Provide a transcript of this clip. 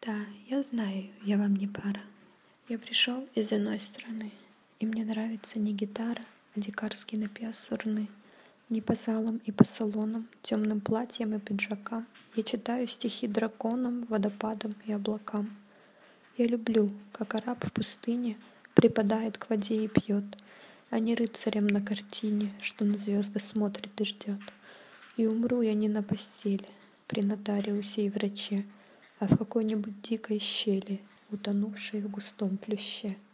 Да, я знаю, я вам не пара. Я пришел из иной страны, и мне нравится не гитара, а дикарский напев сурны. Не по залам и по салонам, темным платьям и пиджакам. Я читаю стихи драконам, водопадам и облакам. Я люблю, как араб в пустыне припадает к воде и пьет, а не рыцарем на картине, что на звезды смотрит и ждет. И умру я не на постели, при нотариусе и враче, а в какой-нибудь дикой щели, утонувшей в густом плюще.